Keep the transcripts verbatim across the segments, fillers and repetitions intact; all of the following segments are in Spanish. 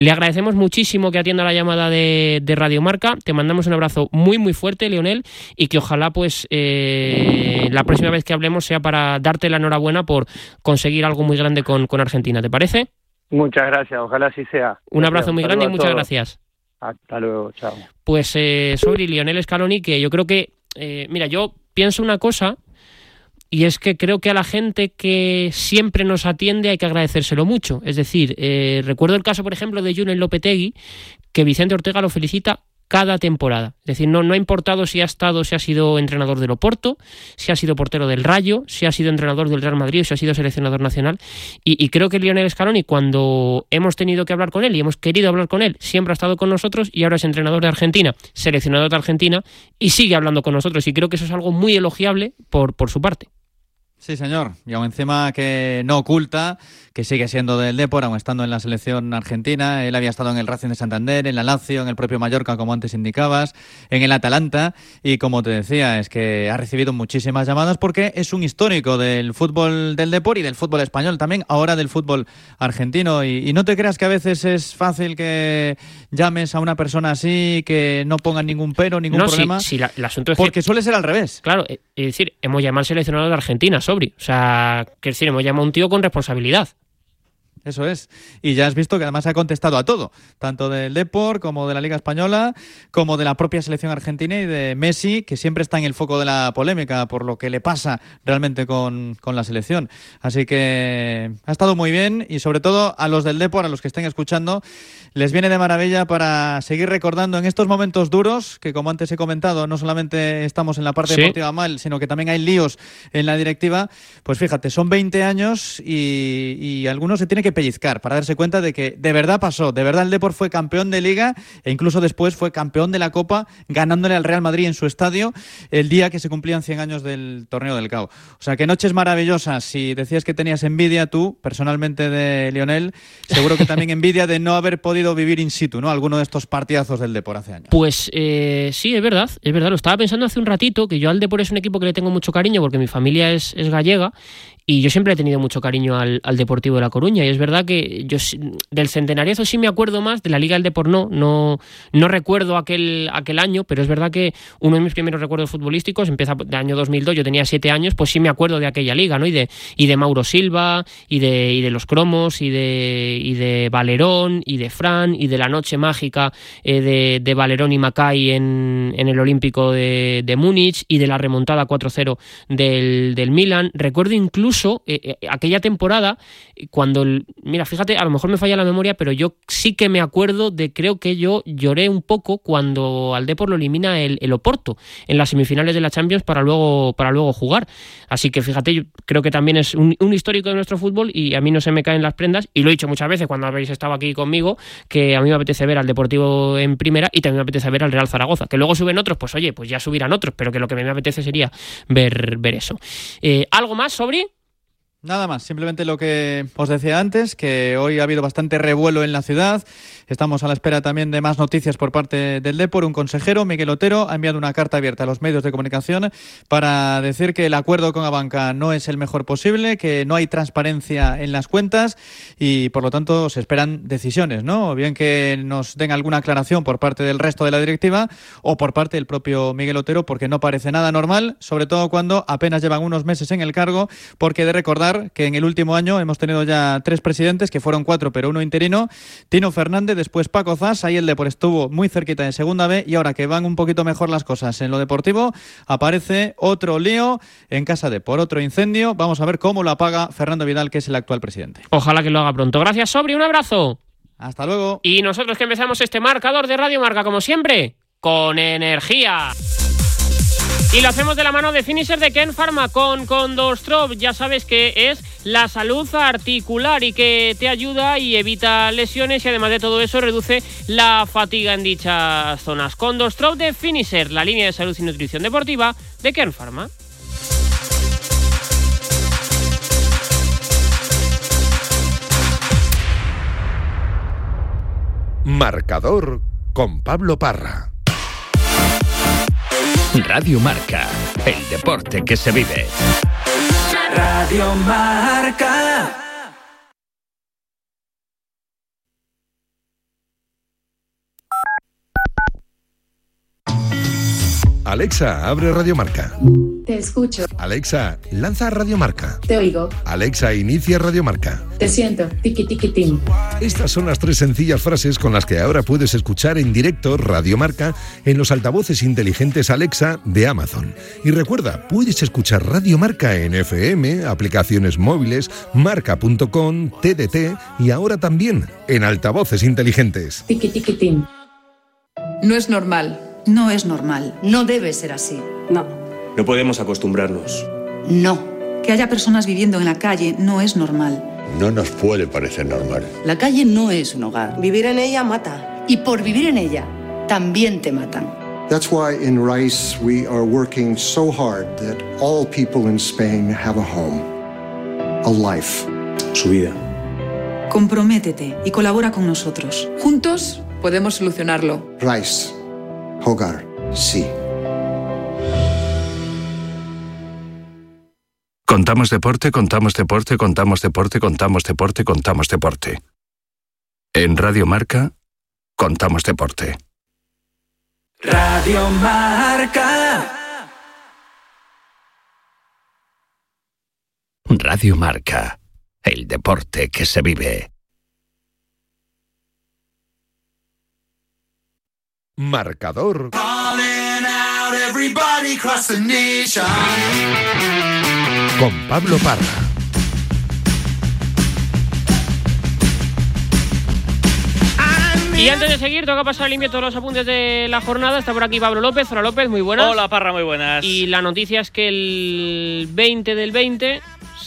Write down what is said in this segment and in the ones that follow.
Le agradecemos muchísimo que atienda la llamada de, de Radio Marca. Te mandamos un abrazo muy, muy fuerte, Lionel, y que ojalá pues eh, la próxima vez que hablemos sea para darte la enhorabuena por conseguir algo muy grande con, con Argentina. ¿Te parece? Muchas gracias, ojalá así sea. Un abrazo muy grande y muchas gracias. Hasta luego, chao. Pues eh, sobre Lionel Scaloni, que yo creo que, eh, mira, yo pienso una cosa, y es que creo que a la gente que siempre nos atiende hay que agradecérselo mucho. Es decir, eh, recuerdo el caso, por ejemplo, de Julen Lopetegui, que Vicente Ortega lo felicita cada temporada. Es decir, no, no ha importado si ha estado, si ha sido entrenador del Oporto, si ha sido portero del Rayo, si ha sido entrenador del Real Madrid o si ha sido seleccionador nacional. Y, y creo que Lionel Scaloni, cuando hemos tenido que hablar con él y hemos querido hablar con él, siempre ha estado con nosotros y ahora es entrenador de Argentina, seleccionador de Argentina y sigue hablando con nosotros. Y creo que eso es algo muy elogiable por, por su parte. Sí, señor. Y aún encima que no oculta que sigue siendo del Depor, aún estando en la selección argentina. Él había estado en el Racing de Santander, en la Lazio, en el propio Mallorca, como antes indicabas, en el Atalanta. Y como te decía, es que ha recibido muchísimas llamadas porque es un histórico del fútbol del Depor y del fútbol español también, ahora del fútbol argentino. Y, y no te creas que a veces es fácil que llames a una persona así, que no pongan ningún pero, ningún no, problema. Sí, sí, la, el asunto es porque que, suele ser al revés. Claro, es decir, hemos llamado al seleccionador de Argentina, Sobri. O sea, que es decir, hemos llamado a un tío con responsabilidad. Eso es. Y ya has visto que además ha contestado a todo, tanto del Depor como de la Liga Española, como de la propia selección argentina y de Messi, que siempre está en el foco de la polémica por lo que le pasa realmente con, con la selección. Así que ha estado muy bien y sobre todo a los del Depor, a los que estén escuchando, les viene de maravilla para seguir recordando en estos momentos duros, que como antes he comentado, no solamente estamos en la parte ¿Sí? deportiva mal, sino que también hay líos en la directiva. Pues fíjate, son veinte años y, y algunos se tienen que pellizcar para darse cuenta de que de verdad pasó, de verdad el Depor fue campeón de Liga e incluso después fue campeón de la Copa, ganándole al Real Madrid en su estadio el día que se cumplían cien años del Torneo del C A O. O sea, que noches maravillosas. Si decías que tenías envidia tú, personalmente, de Lionel, seguro que también envidia de no haber podido vivir in situ, ¿no? Alguno de estos partidazos del Depor hace años. Pues eh, sí, es verdad, es verdad. Lo estaba pensando hace un ratito, que yo al Depor es un equipo que le tengo mucho cariño porque mi familia es, es gallega. Y yo siempre he tenido mucho cariño al, al Deportivo de La Coruña, y es verdad que yo del centenariazo sí me acuerdo más, de la Liga del Depor no, no, no recuerdo aquel, aquel año, pero es verdad que uno de mis primeros recuerdos futbolísticos empieza del año dos mil dos, yo tenía siete años, pues sí me acuerdo de aquella liga, ¿no? Y de, y de Mauro Silva, y de, y de los cromos, y de, y de Valerón, y de Fran, y de la noche mágica eh, de, de Valerón y Macay en, en el Olímpico de, de Múnich, y de la remontada cuatro cero del, del Milan. Recuerdo incluso Eh, eh, aquella temporada cuando, el, mira, fíjate, a lo mejor me falla la memoria, pero yo sí que me acuerdo de, creo que yo lloré un poco cuando al Depor lo elimina el, el Oporto en las semifinales de la Champions para luego, para luego jugar. Así que fíjate, yo creo que también es un, un histórico de nuestro fútbol y a mí no se me caen las prendas, y lo he dicho muchas veces cuando habéis estado aquí conmigo, que a mí me apetece ver al Deportivo en primera y también me apetece ver al Real Zaragoza. Que luego suben otros, pues oye, pues ya subirán otros, pero que lo que me apetece sería ver, ver eso. Eh, ¿Algo más, Sobri? Nada más, simplemente lo que os decía antes, que hoy ha habido bastante revuelo en la ciudad. Estamos a la espera también de más noticias por parte del Depor. Un consejero, Miguel Otero, ha enviado una carta abierta a los medios de comunicación para decir que el acuerdo con Abanca no es el mejor posible, que no hay transparencia en las cuentas y por lo tanto se esperan decisiones, ¿no? O bien que nos den alguna aclaración por parte del resto de la directiva o por parte del propio Miguel Otero, porque no parece nada normal, sobre todo cuando apenas llevan unos meses en el cargo, porque he de recordar que en el último año hemos tenido ya tres presidentes, que fueron cuatro, pero uno interino, Tino Fernández, después Paco Zas, ahí el Depor estuvo muy cerquita de segunda B, y ahora que van un poquito mejor las cosas en lo deportivo, aparece otro lío en Casa Depor, otro incendio. Vamos a ver cómo lo apaga Fernando Vidal, que es el actual presidente. Ojalá que lo haga pronto. Gracias, Sobri, un abrazo. Hasta luego. Y nosotros que empezamos este marcador de Radio Marca, como siempre, con energía. Y lo hacemos de la mano de Finisher de Ken Pharma con Condorstrop. Ya sabes que es la salud articular y que te ayuda y evita lesiones, y además de todo eso reduce la fatiga en dichas zonas. Condorstrop de Finisher, la línea de salud y nutrición deportiva de Ken Pharma. Marcador con Pablo Parra. Radio Marca, el deporte que se vive. Radio Marca. Alexa, abre Radio Marca. Te escucho. Alexa, lanza Radio Marca. Te oigo. Alexa, inicia Radio Marca. Te siento. Tiki tiki tim. Estas son las tres sencillas frases con las que ahora puedes escuchar en directo Radio Marca en los altavoces inteligentes Alexa de Amazon. Y recuerda, puedes escuchar Radio Marca en F M, aplicaciones móviles, marca punto com, T D T y ahora también en altavoces inteligentes. Tiki tiki tim. No es normal. No es normal. No debe ser así. No. No podemos acostumbrarnos. No. Que haya personas viviendo en la calle no es normal. No nos puede parecer normal. La calle no es un hogar. Vivir en ella mata. Y por vivir en ella, también te matan. That's why in RICE we are working so hard that all people in Spain have a home, a life. Su vida. Comprométete y colabora con nosotros. Juntos podemos solucionarlo. RICE. Hogar. Sí. Contamos deporte, contamos deporte, contamos deporte, contamos deporte, contamos deporte. En Radio Marca, contamos deporte. Radio Marca. Radio Marca, el deporte que se vive. Marcador. Con Pablo Parra. Y antes de seguir, toca pasar limpio todos los apuntes de la jornada. Está por aquí Pablo López. Hola López, muy buenas. Hola Parra, muy buenas. Y la noticia es que el veinte del veinte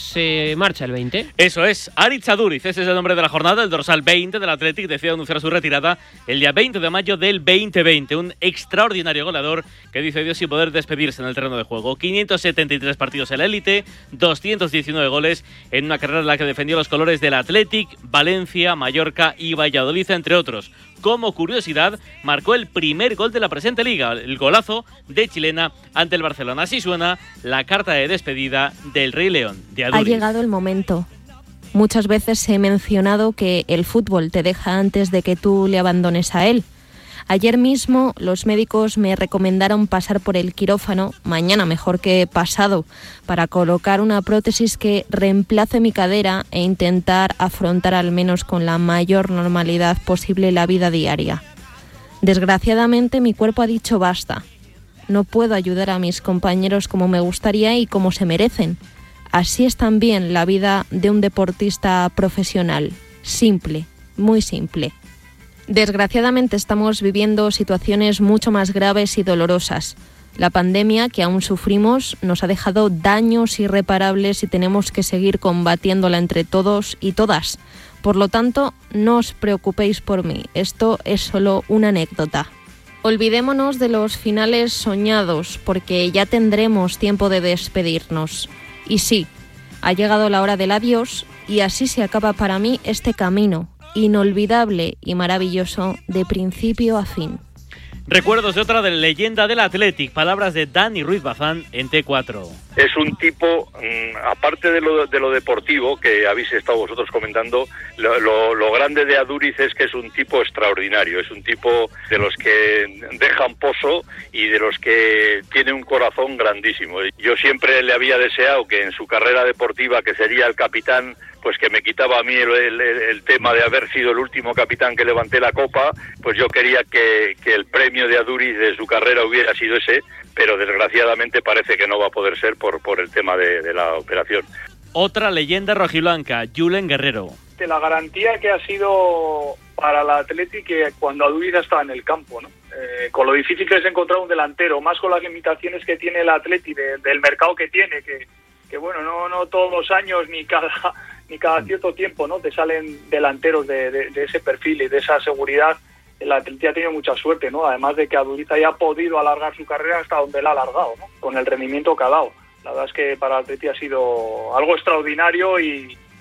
se marcha el veinte. Eso es, Aritz Aduriz, ese es el nombre de la jornada. El dorsal veinte del Athletic decide anunciar su retirada el día veinte de mayo del veinte veinte. Un extraordinario goleador que dice adiós sin poder despedirse en el terreno de juego. quinientos setenta y tres partidos en la élite, doscientos diecinueve goles en una carrera en la que defendió los colores del Athletic, Valencia, Mallorca y Valladolid, entre otros. Como curiosidad, marcó el primer gol de la presente liga, el golazo de Chilena ante el Barcelona. Así suena la carta de despedida del Rey León de Aduriz. Ha llegado el momento. Muchas veces he mencionado que el fútbol te deja antes de que tú le abandones a él. Ayer mismo los médicos me recomendaron pasar por el quirófano, mañana mejor que pasado, para colocar una prótesis que reemplace mi cadera e intentar afrontar al menos con la mayor normalidad posible la vida diaria. Desgraciadamente mi cuerpo ha dicho basta. No puedo ayudar a mis compañeros como me gustaría y como se merecen. Así es también la vida de un deportista profesional. Simple, muy simple. Desgraciadamente estamos viviendo situaciones mucho más graves y dolorosas. La pandemia que aún sufrimos nos ha dejado daños irreparables y tenemos que seguir combatiéndola entre todos y todas. Por lo tanto, no os preocupéis por mí, esto es solo una anécdota. Olvidémonos de los finales soñados, porque ya tendremos tiempo de despedirnos. Y sí, ha llegado la hora del adiós y así se acaba para mí este camino inolvidable y maravilloso de principio a fin. Recuerdos de otra de la leyenda del Athletic, palabras de Dani Ruiz Bazán en T cuatro. Es un tipo, aparte de lo, de lo deportivo que habéis estado vosotros comentando, lo, lo, lo grande de Aduriz es que es un tipo extraordinario, es un tipo de los que dejan pozo y de los que tiene un corazón grandísimo. Yo siempre le había deseado que en su carrera deportiva, que sería el capitán, pues que me quitaba a mí el, el, el tema de haber sido el último capitán que levanté la copa, pues yo quería que, que el premio de Aduriz de su carrera hubiera sido ese, pero desgraciadamente parece que no va a poder ser por, por el tema de, de la operación. Otra leyenda rojiblanca, Julen Guerrero. De la garantía que ha sido para el Athletic que cuando Aduriz estaba en el campo, ¿no? Eh, con lo difícil que es encontrar un delantero, más con las limitaciones que tiene el Athletic, de, del mercado que tiene, que, que bueno, no, no todos los años ni cada... ni cada cierto tiempo, ¿no? Te salen delanteros de, de, de ese perfil y de esa seguridad. El Atleti ha tenido mucha suerte, ¿no? Además de que Aduriz haya podido alargar su carrera hasta donde la ha alargado, ¿no? Con el rendimiento que ha dado. La verdad es que para el Atleti ha sido algo extraordinario y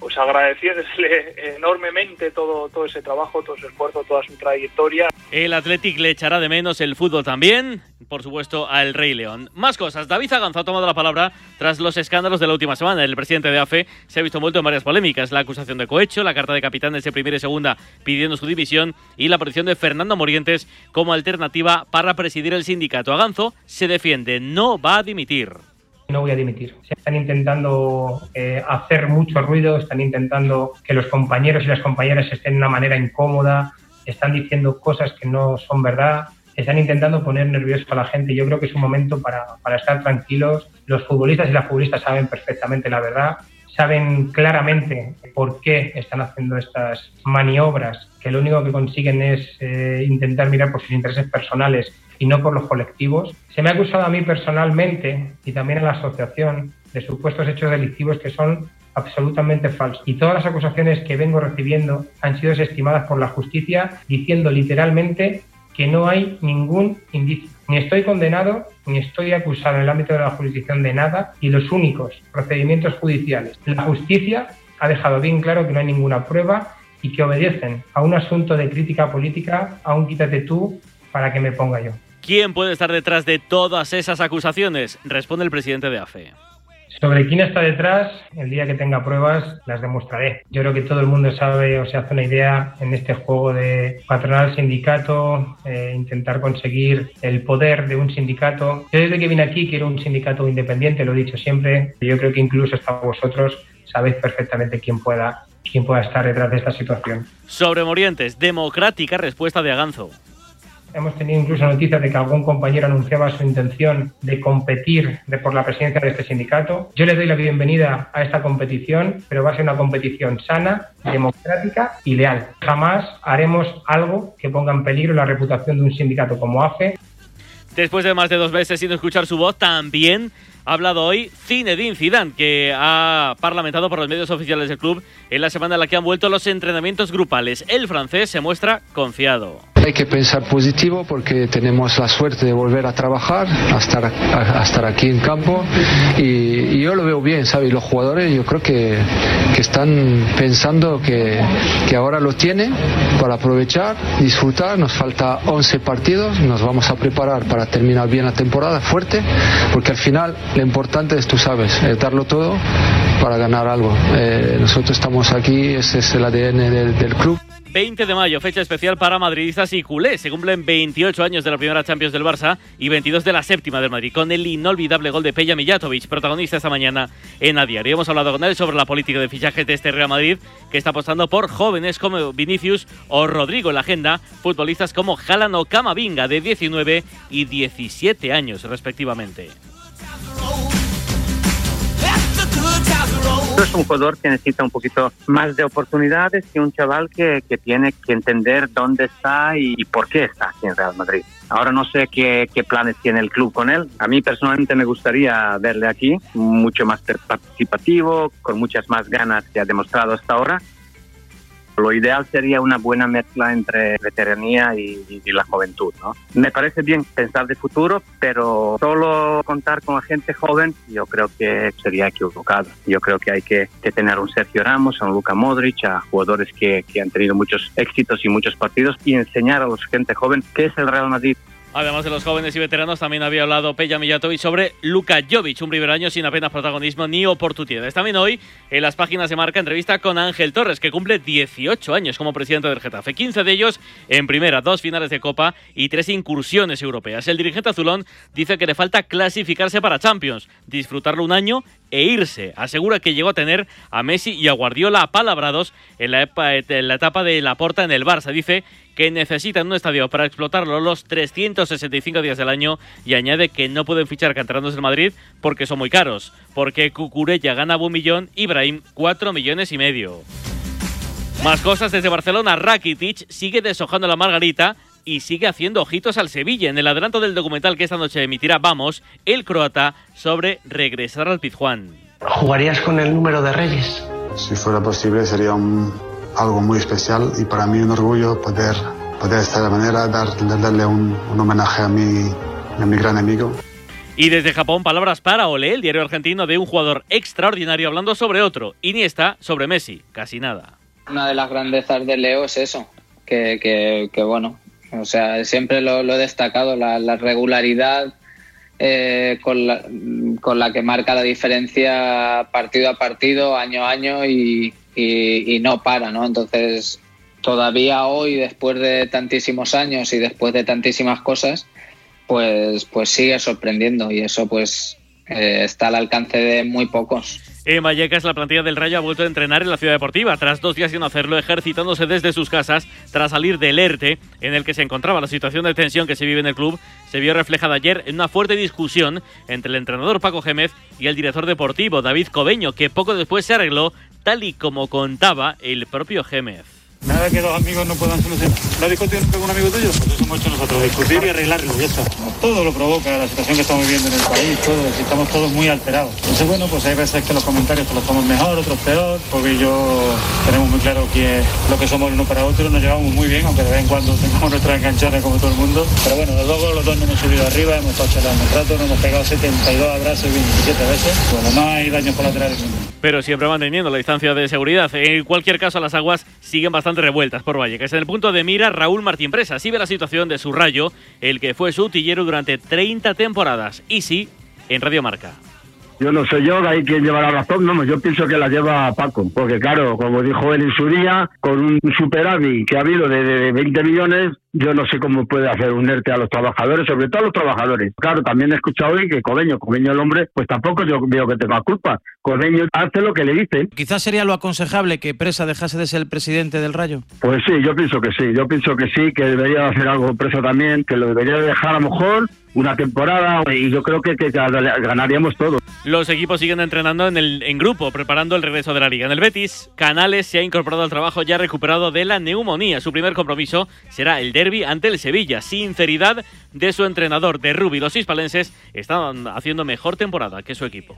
pues agradecerle enormemente todo, todo ese trabajo, todo ese esfuerzo, toda su trayectoria. El Athletic le echará de menos, el fútbol también, por supuesto, al Rey León. Más cosas. David Zaganzo ha tomado la palabra tras los escándalos de la última semana. El presidente de A F E se ha visto envuelto en varias polémicas. La acusación de cohecho, la carta de capitanes de primera y segunda pidiendo su dimisión y la aparición de Fernando Morientes como alternativa para presidir el sindicato. Aganzo se defiende, no va a dimitir. No voy a dimitir. Se están intentando eh, hacer mucho ruido, están intentando que los compañeros y las compañeras estén de una manera incómoda, están diciendo cosas que no son verdad, están intentando poner nervioso a la gente. Yo creo que es un momento para, para estar tranquilos. Los futbolistas y las futbolistas saben perfectamente la verdad, saben claramente por qué están haciendo estas maniobras, que lo único que consiguen es eh, intentar mirar por sus intereses personales y no por los colectivos. Se me ha acusado a mí personalmente y también a la asociación de supuestos hechos delictivos que son absolutamente falsos. Y todas las acusaciones que vengo recibiendo han sido desestimadas por la justicia, diciendo literalmente que no hay ningún indicio. Ni estoy condenado, ni estoy acusado en el ámbito de la jurisdicción de nada, y los únicos procedimientos judiciales. La justicia ha dejado bien claro que no hay ninguna prueba y que obedecen a un asunto de crítica política, a un quítate tú para que me ponga yo. ¿Quién puede estar detrás de todas esas acusaciones? Responde el presidente de A F E. Sobre quién está detrás, el día que tenga pruebas las demostraré. Yo creo que todo el mundo sabe o se hace una idea en este juego de patronal-sindicato, eh, intentar conseguir el poder de un sindicato. Yo desde que vine aquí quiero un sindicato independiente, lo he dicho siempre. Yo creo que incluso hasta vosotros sabéis perfectamente quién pueda, quién pueda estar detrás de esta situación. Sobre Morientes, democrática respuesta de Aganzo. Hemos tenido incluso noticias de que algún compañero anunciaba su intención de competir de por la presidencia de este sindicato. Yo les doy la bienvenida a esta competición, pero va a ser una competición sana, democrática y leal. Jamás haremos algo que ponga en peligro la reputación de un sindicato como A F E. Después de más de dos meses sin escuchar su voz, también ha hablado hoy Zinedine Zidane, que ha parlamentado por los medios oficiales del club en la semana en la que han vuelto los entrenamientos grupales. El francés se muestra confiado. Hay que pensar positivo porque tenemos la suerte de volver a trabajar, a estar, a, a estar aquí en campo y, y yo lo veo bien, ¿sabes? Los jugadores yo creo que, que están pensando que, que ahora lo tienen para aprovechar, disfrutar. Nos falta once partidos, nos vamos a preparar para terminar bien la temporada fuerte, porque al final lo importante es, tú sabes, es darlo todo para ganar algo. Eh, nosotros estamos aquí, ese es el A D N del, del club. veinte de mayo, fecha especial para madridistas y culés. Se cumplen veintiocho años de la primera Champions del Barça y veintidós de la séptima del Madrid, con el inolvidable gol de Peja Mijatovic, protagonista esta mañana en A Diario. Hemos hablado con él sobre la política de fichaje de este Real Madrid, que está apostando por jóvenes como Vinicius o Rodrigo en la agenda, futbolistas como Haaland o Camavinga, de diecinueve y diecisiete años respectivamente. Es un jugador que necesita un poquito más de oportunidades y un chaval que, que tiene que entender dónde está y, y por qué está aquí en Real Madrid. Ahora no sé qué, qué planes tiene el club con él. A mí personalmente me gustaría verle aquí, mucho más participativo, con muchas más ganas que ha demostrado hasta ahora. Lo ideal sería una buena mezcla entre veteranía y, y la juventud, ¿no? Me parece bien pensar de futuro, pero solo contar con gente joven yo creo que sería equivocado. Yo creo que hay que, que tener un Sergio Ramos, a un Luka Modric, a jugadores que, que han tenido muchos éxitos y muchos partidos, y enseñar a la gente joven qué es el Real Madrid. Además de los jóvenes y veteranos, también había hablado Peja Mijatovic sobre Luka Jovic, un primer año sin apenas protagonismo ni oportunidades. También hoy, en las páginas de Marca, entrevista con Ángel Torres, que cumple dieciocho años como presidente del Getafe. quince de ellos en primera, dos finales de Copa y tres incursiones europeas. El dirigente azulón dice que le falta clasificarse para Champions, disfrutarlo un año e irse. Asegura que llegó a tener a Messi y a Guardiola apalabrados en la, en la etapa de Laporta en el Barça. Dice que necesitan un estadio para explotarlo los trescientos sesenta y cinco días del año, y añade que no pueden fichar canteranos del Madrid porque son muy caros, porque Cucurella gana un millón y Brahim cuatro millones y medio. Más cosas desde Barcelona. Rakitic sigue deshojando la margarita y sigue haciendo ojitos al Sevilla. En el adelanto del documental que esta noche emitirá Vamos, el croata, sobre regresar al Pizjuán. ¿Jugarías con el número de Reyes? Si fuera posible sería un, algo muy especial, y para mí un orgullo poder, poder de esta manera dar, darle un, un homenaje a mi, a mi gran amigo. Y desde Japón, palabras para Olé, el diario argentino, de un jugador extraordinario hablando sobre otro. Iniesta sobre Messi, casi nada. Una de las grandezas de Leo es eso, que, que, que bueno, o sea, siempre lo, lo he destacado, la, la regularidad eh, con, la, con la que marca la diferencia partido a partido, año a año y, y, y no para, ¿no? Entonces, todavía hoy, después de tantísimos años y después de tantísimas cosas, pues, pues sigue sorprendiendo y eso pues eh, está al alcance de muy pocos. En Vallecas, la plantilla del Rayo ha vuelto a entrenar en la Ciudad Deportiva, tras dos días sin hacerlo, ejercitándose desde sus casas, tras salir del ERTE, en el que se encontraba. La situación de tensión que se vive en el club se vio reflejada ayer en una fuerte discusión entre el entrenador Paco Gémez y el director deportivo David Cobeño, que poco después se arregló, tal y como contaba el propio Gémez. Nada que dos amigos no puedan solucionar. ¿Lo has discutido nunca con un amigo tuyo? Pues eso hemos hecho nosotros, discutir y arreglarlo, y eso. Todo lo provoca, la situación que estamos viviendo en el país, todo, estamos todos muy alterados. Entonces, bueno, pues hay veces que los comentarios te los toman mejor, otros peor, porque yo tenemos muy claro que lo que somos uno para otro, nos llevamos muy bien, aunque de vez en cuando tengamos nuestras enganchones como todo el mundo. Pero bueno, luego los dos nos hemos subido arriba, hemos estado charlando un rato, nos hemos pegado setenta y dos abrazos y veintisiete veces. Bueno, no hay daños colaterales. Pero siempre manteniendo la distancia de seguridad. En cualquier caso, las aguas siguen bastante revueltas por Vallecas. En el punto de mira, Raúl Martín Presa. Así ve la situación de su Rayo, el que fue su utillero durante treinta temporadas. Y sí, en Radio Marca. Yo no soy yo, hay quien lleva la razón, no, yo pienso que la lleva Paco, porque claro, como dijo él en su día, con un superávit que ha habido de, de veinte millones, yo no sé cómo puede hacer un ERTE a los trabajadores, sobre todo a los trabajadores. Claro, también he escuchado hoy que Cobeño, Cobeño el hombre, pues tampoco yo veo que tenga culpa. Cobeño hace lo que le dicen. Quizás sería lo aconsejable que Presa dejase de ser el presidente del Rayo. Pues sí, yo pienso que sí, yo pienso que sí, que debería hacer algo Presa también, que lo debería dejar a lo mejor una temporada y yo creo que, que ganaríamos todo. Los equipos siguen entrenando en, el, en grupo, preparando el regreso de la Liga. En el Betis, Canales se ha incorporado al trabajo ya recuperado de la neumonía. Su primer compromiso será el derbi ante el Sevilla. Sinceridad de su entrenador, de Rubi. Los hispalenses están haciendo mejor temporada que su equipo.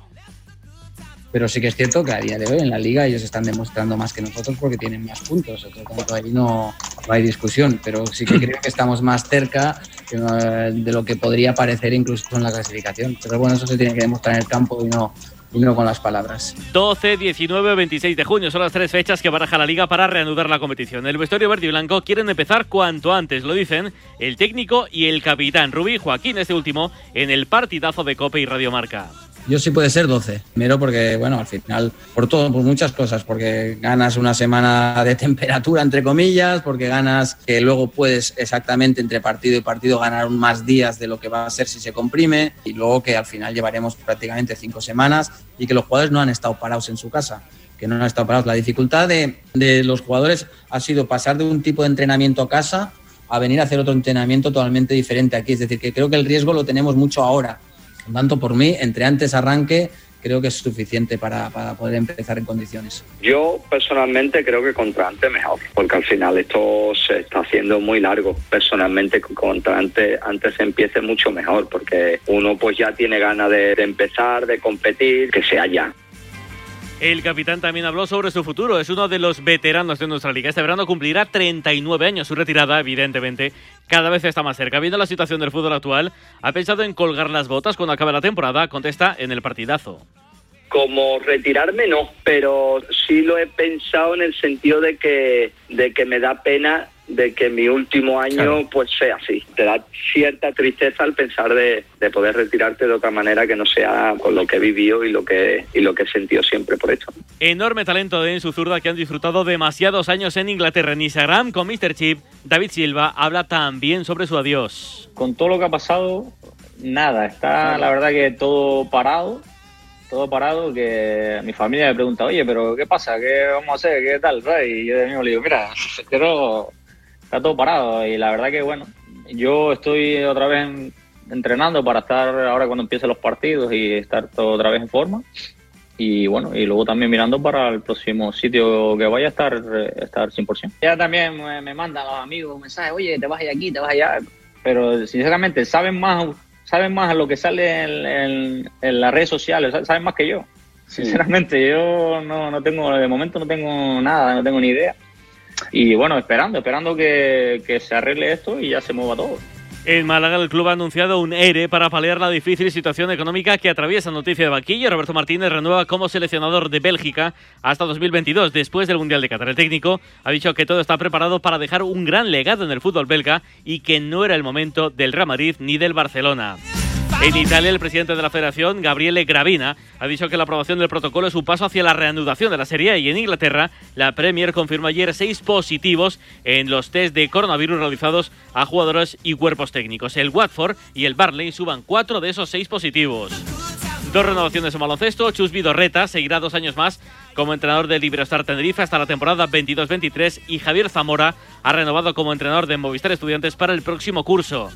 Pero sí que es cierto que a día de hoy en la Liga ellos están demostrando más que nosotros porque tienen más puntos, por lo tanto ahí no, no hay discusión, pero sí que creo que estamos más cerca de lo que podría parecer incluso en la clasificación, pero bueno, eso se tiene que demostrar en el campo y no, y no con las palabras. doce, diecinueve, veintiséis de junio son las tres fechas que baraja la Liga para reanudar la competición. El vestuario verde y blanco quieren empezar cuanto antes, lo dicen el técnico y el capitán Rubí Joaquín, este último en el partidazo de COPE y Radio Marca. Yo sí puede ser doce, primero porque, bueno, al final, por todo, por muchas cosas, porque ganas una semana de temperatura, entre comillas, porque ganas que luego puedes exactamente entre partido y partido ganar más días de lo que va a ser si se comprime, y luego que al final llevaremos prácticamente cinco semanas y que los jugadores no han estado parados en su casa, que no han estado parados. La dificultad de, de los jugadores ha sido pasar de un tipo de entrenamiento a casa a venir a hacer otro entrenamiento totalmente diferente aquí, es decir, que creo que el riesgo lo tenemos mucho ahora. Tanto por mí, entre antes arranque, creo que es suficiente para, para poder empezar en condiciones. Yo personalmente creo que contra antes mejor, porque al final esto se está haciendo muy largo. Personalmente contra antes, antes se empiece mucho mejor, porque uno pues ya tiene ganas de, de empezar, de competir, que sea ya. El capitán también habló sobre su futuro. Es uno de los veteranos de nuestra liga. Este verano cumplirá treinta y nueve años. Su retirada, evidentemente, cada vez está más cerca. Viendo la situación del fútbol actual, ha pensado en colgar las botas cuando acabe la temporada. Contesta en el partidazo. Como retirarme no, pero sí lo he pensado en el sentido de que, de que me da pena de que mi último año claro. pues sea así. Te da cierta tristeza al pensar de, de poder retirarte de otra manera que no sea con lo que he vivido y lo que, y lo que he sentido siempre por esto. Enorme talento de Ensu Zurda, que han disfrutado demasiados años en Inglaterra. En Instagram con míster Chip, David Silva habla también sobre su adiós. Con todo lo que ha pasado, nada, está la verdad que todo parado. Todo parado, que mi familia me pregunta, oye, pero ¿qué pasa? ¿Qué vamos a hacer? ¿Qué tal? Y yo de mismo le digo, mira, pero está todo parado. Y la verdad que, bueno, yo estoy otra vez en, entrenando para estar ahora cuando empiecen los partidos y estar todo otra vez en forma. Y bueno, y luego también mirando para el próximo sitio que vaya a estar, estar cien por ciento. Ya también me, me mandan los amigos un mensaje, oye, te vas allá aquí, te vas allá. Pero sinceramente, saben más... saben más a lo que sale en, en, en las redes sociales, saben más que yo. Sinceramente, sí. yo no, no tengo, de momento no tengo nada, no tengo ni idea. Y bueno, esperando, esperando que, que se arregle esto y ya se mueva todo. En Málaga, el club ha anunciado un E R E para paliar la difícil situación económica que atraviesa. Noticia de banquillo. Roberto Martínez renueva como seleccionador de Bélgica hasta dos mil veintidós, después del Mundial de Qatar. El técnico ha dicho que todo está preparado para dejar un gran legado en el fútbol belga y que no era el momento del Real Madrid ni del Barcelona. En Italia, el presidente de la Federación, Gabriele Gravina, ha dicho que la aprobación del protocolo es un paso hacia la reanudación de la Serie A. Y en Inglaterra, la Premier confirmó ayer seis positivos en los test de coronavirus realizados a jugadores y cuerpos técnicos. El Watford y el Burnley suban cuatro de esos seis positivos. Dos renovaciones en baloncesto. Chus Vidorreta seguirá dos años más como entrenador del Iberostar Tenerife hasta la temporada veintidós veintitrés y Javier Zamora ha renovado como entrenador de Movistar Estudiantes para el próximo curso.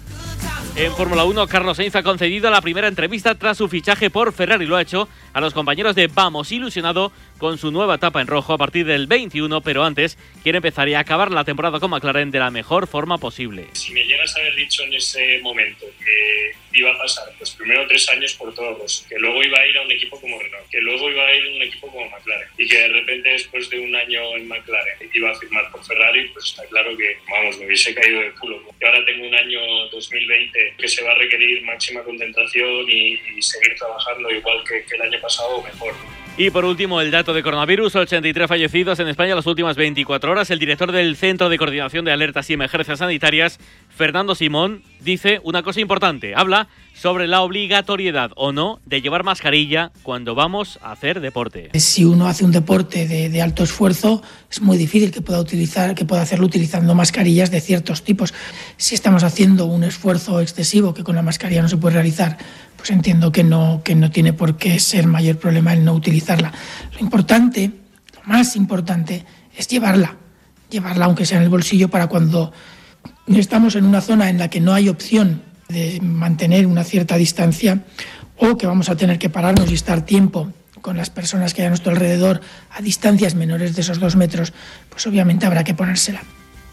En Fórmula uno, Carlos Sainz ha concedido la primera entrevista tras su fichaje por Ferrari. Lo ha hecho a los compañeros de Vamos, ilusionado con su nueva etapa en rojo a partir del veintiuno, pero antes quiere empezar y acabar la temporada con McLaren de la mejor forma posible. Si me llegas a haber dicho en ese momento que iba a pasar, pues primero tres años por todos, que luego iba a ir a un equipo como Renault, que luego iba a ir a un equipo como McLaren y que de repente después de un año en McLaren iba a firmar por Ferrari, pues está claro que, vamos, me hubiese caído de culo. Y ahora tengo un año dos mil veinte que se va a requerir máxima concentración y, y seguir trabajando igual que, que el año pasado o mejor. Y por último, el dato de coronavirus, ochenta y tres fallecidos en España en las últimas veinticuatro horas. El director del Centro de Coordinación de Alertas y Emergencias Sanitarias, Fernando Simón, dice una cosa importante. Habla sobre la obligatoriedad o no de llevar mascarilla cuando vamos a hacer deporte. Si uno hace un deporte de, de alto esfuerzo, es muy difícil que pueda utilizar, que pueda hacerlo utilizando mascarillas de ciertos tipos. Si estamos haciendo un esfuerzo excesivo que con la mascarilla no se puede realizar, pues entiendo que no, que no tiene por qué ser mayor problema el no utilizarla. Lo importante, lo más importante, es llevarla. Llevarla aunque sea en el bolsillo para cuando estamos en una zona en la que no hay opción de mantener una cierta distancia o que vamos a tener que pararnos y estar tiempo con las personas que hay a nuestro alrededor a distancias menores de esos dos metros, pues obviamente habrá que ponérsela.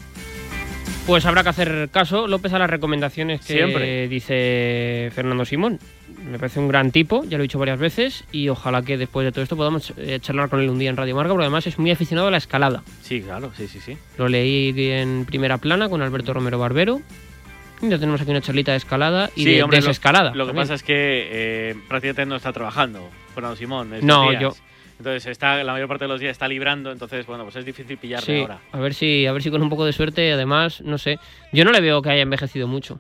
Pues habrá que hacer caso, López, a las recomendaciones que Siempre. dice Fernando Simón. Me parece un gran tipo, ya lo he dicho varias veces, y ojalá que después de todo esto podamos eh, charlar con él un día en Radio Marca, porque además es muy aficionado a la escalada. Sí, claro, sí, sí, sí. Lo leí en Primera Plana con Alberto Romero Barbero. Y ya tenemos aquí una charlita de escalada y sí, de hombre, desescalada. Lo, lo que también. pasa es que eh, prácticamente no está trabajando Fernando Simón. estos No, días. yo... Entonces está, la mayor parte de los días está librando, entonces bueno, pues es difícil pillarle Sí, ahora. a ver si, a ver si con un poco de suerte, además, no sé. Yo no le veo que haya envejecido mucho.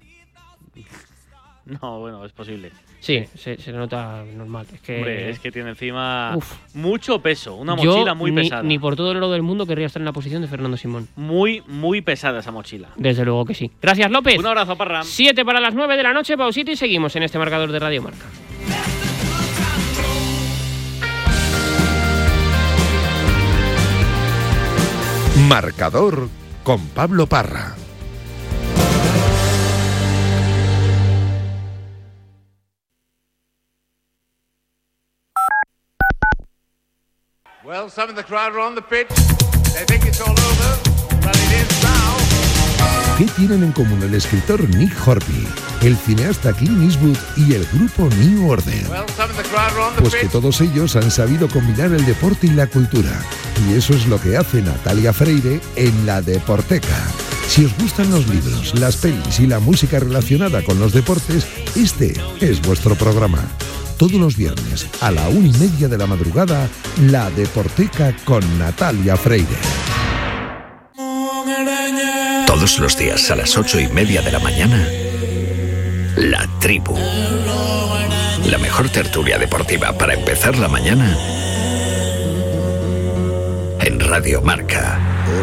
No, bueno, es posible. Sí, se, se nota normal. Es que, Hombre, es que tiene encima Uf. mucho peso, una yo mochila muy ni, pesada. Ni por todo el oro del mundo querría estar en la posición de Fernando Simón. Muy, muy pesada esa mochila. Desde luego que sí. Gracias, López. Un abrazo, Parra. Siete para las nueve de la noche, pausita y seguimos en este marcador de Radio Marca. Marcador con Pablo Parra. Well, some of the crowd are on the pitch. They think it's all over, but it is now. ¿Qué tienen en común el escritor Nick Hornby, el cineasta Clint Eastwood y el grupo New Order? Well, some of the crowd are on the Pues que pitch. todos ellos han sabido combinar el deporte y la cultura. Y eso es lo que hace Natalia Freire en La Deporteca. Si os gustan los libros, las pelis y la música relacionada con los deportes, este es vuestro programa. Todos los viernes a la una y media de la madrugada, La Deporteca con Natalia Freire. Todos los días a las ocho y media de la mañana, La Tribu. La mejor tertulia deportiva para empezar la mañana en Radio Marca.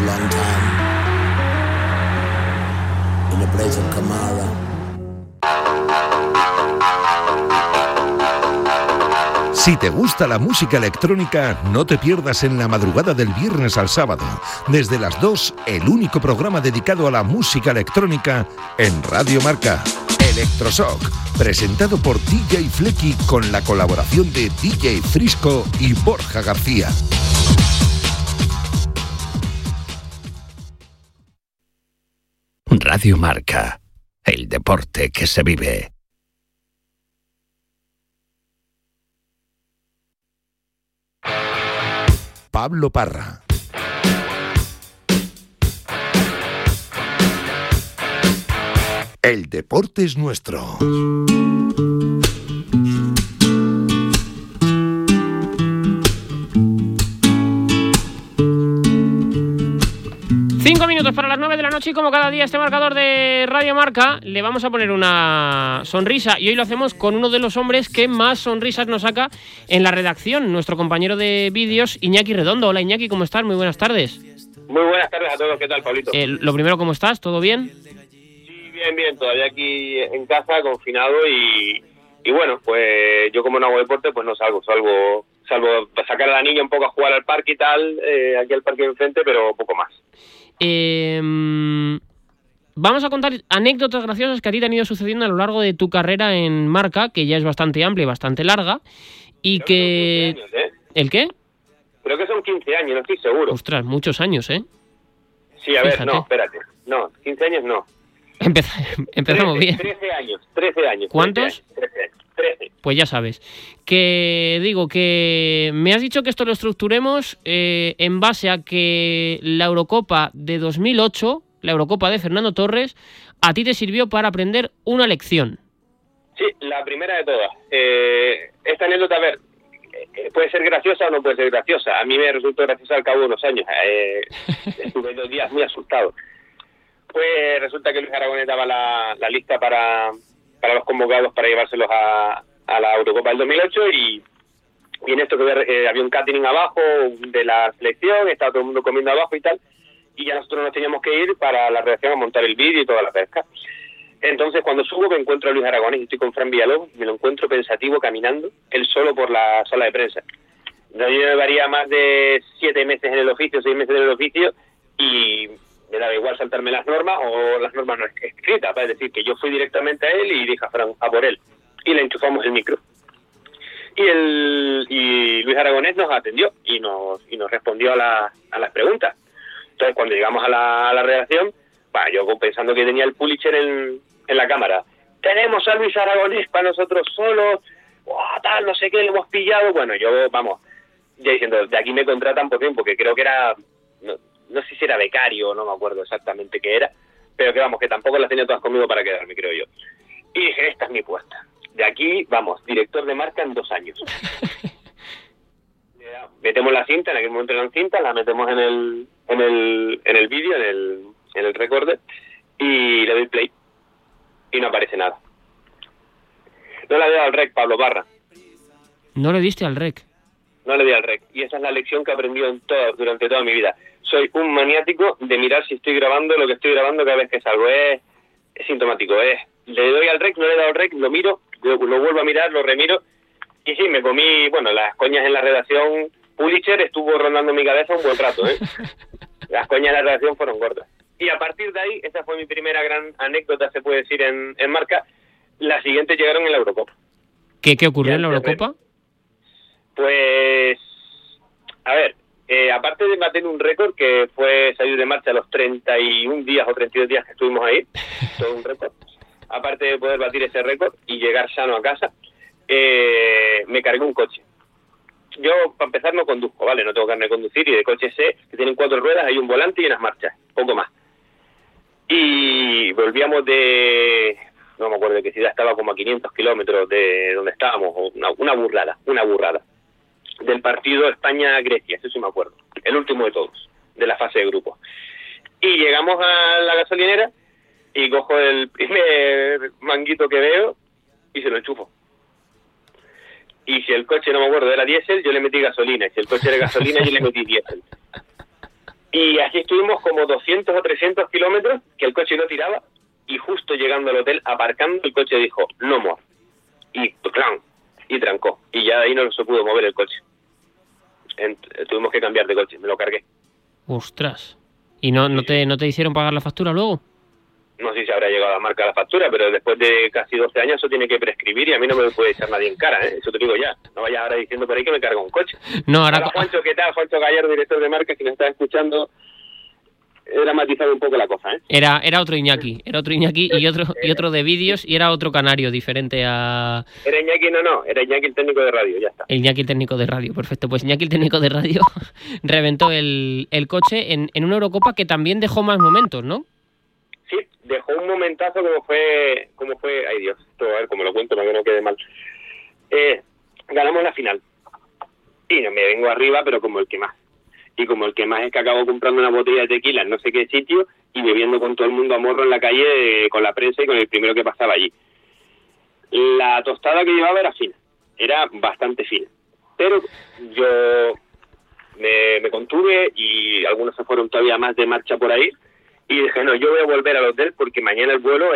Si te gusta la música electrónica, no te pierdas en la madrugada del viernes al sábado, desde las dos, el único programa dedicado a la música electrónica en Radio Marca, Electroshock, presentado por D J Flecky con la colaboración de D J Frisco y Borja García. Radio Marca, el deporte que se vive. Pablo Parra. El deporte es nuestro. Cinco minutos para las nueve de la noche y como cada día este marcador de Radio Marca le vamos a poner una sonrisa y hoy lo hacemos con uno de los hombres que más sonrisas nos saca en la redacción, nuestro compañero de vídeos Iñaki Redondo. Hola Iñaki, ¿cómo estás? Muy buenas tardes. Muy buenas tardes a todos, ¿qué tal, Pablito? Eh, lo primero, ¿cómo estás? ¿Todo bien? Sí, bien, bien, todavía aquí en casa, confinado y, y bueno, pues yo como no hago deporte pues no salgo, salgo, salvo sacar a la niña un poco a jugar al parque y tal, eh, aquí al parque de enfrente, pero poco más. Eh, vamos a contar anécdotas graciosas que a ti te han ido sucediendo a lo largo de tu carrera en Marca, que ya es bastante amplia y bastante larga, y Creo que... que son quince años, ¿eh? ¿El qué? Creo que son quince años, no estoy seguro. Ostras, muchos años, ¿eh? Sí, a ver, Fíjate. no, espérate. No, quince años no. Empez- empezamos trece, bien. trece años, trece años. ¿Cuántos? trece años, trece. Pues ya sabes. Que digo que me has dicho que esto lo estructuremos eh, en base a que la Eurocopa de dos mil ocho, la Eurocopa de Fernando Torres, a ti te sirvió para aprender una lección. Sí, la primera de todas. Eh, esta anécdota, a ver, eh, puede ser graciosa o no puede ser graciosa. A mí me resultó graciosa al cabo de unos años. Eh, estuve dos días muy asustado. Pues resulta que Luis Aragonés daba la, la lista para, para los convocados para llevárselos a, a la Eurocopa del dos mil ocho y, y en esto que eh, había un catering abajo de la selección, estaba todo el mundo comiendo abajo y tal, y ya nosotros nos teníamos que ir para la redacción a montar el vídeo y toda la pesca. Entonces cuando subo me encuentro a Luis Aragonés y estoy con Fran Villalobos, me lo encuentro pensativo caminando, él solo por la sala de prensa. Yo llevaría más de siete meses en el oficio, seis meses en el oficio, y me daba igual saltarme las normas o las normas no escritas, es decir, que yo fui directamente a él y dije a Fran, a por él, y le enchufamos el micro. Y el y Luis Aragonés nos atendió y nos y nos respondió a, la, a las preguntas. Entonces, cuando llegamos a la, a la redacción, bah, yo pensando que tenía el Pulitzer en, en la cámara, tenemos a Luis Aragonés para nosotros solos, oh, tal, no sé qué, lo hemos pillado. Bueno, yo, vamos, ya diciendo, de aquí me contratan por tiempo, porque creo que era... No, no sé si era becario, no me acuerdo exactamente qué era, pero que vamos, que tampoco las tenía todas conmigo para quedarme, creo yo. Y dije, esta es mi puesta. De aquí, vamos, director de Marca en dos años. Metemos la cinta, en aquel momento eran cintas, la metemos en el en el en el vídeo, en el, en el recorder, y le doy play. Y no aparece nada. No le doy al rec, Pablo Barra. No le diste al rec. No le doy al rec. Y esa es la lección que he aprendido en todo, durante toda mi vida. Soy un maniático de mirar si estoy grabando lo que estoy grabando cada vez que salgo. Es, es sintomático. Es, le doy al rec, no le he dado al rec, lo miro, lo, lo vuelvo a mirar, lo remiro. Y sí, me comí, bueno, las coñas en la redacción. Pulitzer estuvo rondando mi cabeza un buen rato, ¿eh? Las coñas en la redacción fueron gordas. Y a partir de ahí, esa fue mi primera gran anécdota, se puede decir, en, en Marca. Las siguientes llegaron en la Eurocopa. ¿Qué, qué ocurrió en la Eurocopa? Pues, a ver, eh, aparte de bater un récord que fue salir de marcha a los treinta y un días o treinta y dos días que estuvimos ahí, todo un récord, aparte de poder batir ese récord y llegar sano a casa, eh, me cargué un coche. Yo, para empezar, no conduzco, ¿vale? No tengo carne de conducir y de coche sé que tienen cuatro ruedas, hay un volante y unas marchas, poco más. Y volvíamos de... no me acuerdo de qué ciudad, estaba como a quinientos kilómetros de donde estábamos, una, una burrada, una burrada. Del partido España-Grecia, eso sí me acuerdo, el último de todos, de la fase de grupo. Y llegamos a la gasolinera y cojo el primer manguito que veo y se lo enchufo. Y si el coche, no me acuerdo, era diésel, yo le metí gasolina, y si el coche era gasolina, yo le metí diésel. Y así estuvimos como doscientos o trescientos kilómetros, que el coche no tiraba, y justo llegando al hotel, aparcando, el coche dijo, no more. Y ¡clan! Y trancó. Y ya de ahí no se pudo mover el coche. Ent- tuvimos que cambiar de coche, me lo cargué. Ostras. ¿Y no, no, te, no te hicieron pagar la factura luego? No sé si habrá llegado a la marca la factura, pero después de casi doce años eso tiene que prescribir y a mí no me puede echar nadie en cara, ¿eh? Eso te digo ya. No vayas ahora diciendo por ahí que me cargo un coche. No, ahora... Hola, Juancho, ¿qué tal? Juancho Gallardo, director de marca, si nos está escuchando... He dramatizado un poco la cosa, ¿eh? Era, era otro Iñaki, era otro Iñaki y otro y otro de vídeos y era otro canario diferente a... Era Iñaki, no, no, era Iñaki el técnico de radio, ya está. El Iñaki el técnico de radio, perfecto. Pues Iñaki el técnico de radio reventó el, el coche en, en una Eurocopa que también dejó más momentos, ¿no? sí, dejó un momentazo como fue, como fue, ay Dios, esto, a ver cómo lo cuento para que no quede mal. Eh, ganamos la final. Y no me vengo arriba, pero como el que más. Y como el que más es que acabo comprando una botella de tequila en no sé qué sitio y bebiendo con todo el mundo a morro en la calle, eh, con la prensa y con el primero que pasaba allí. La tostada que llevaba era fina, era bastante fina. Pero yo me, me contuve y algunos se fueron todavía más de marcha por ahí y dije, no, yo voy a volver al hotel porque mañana el vuelo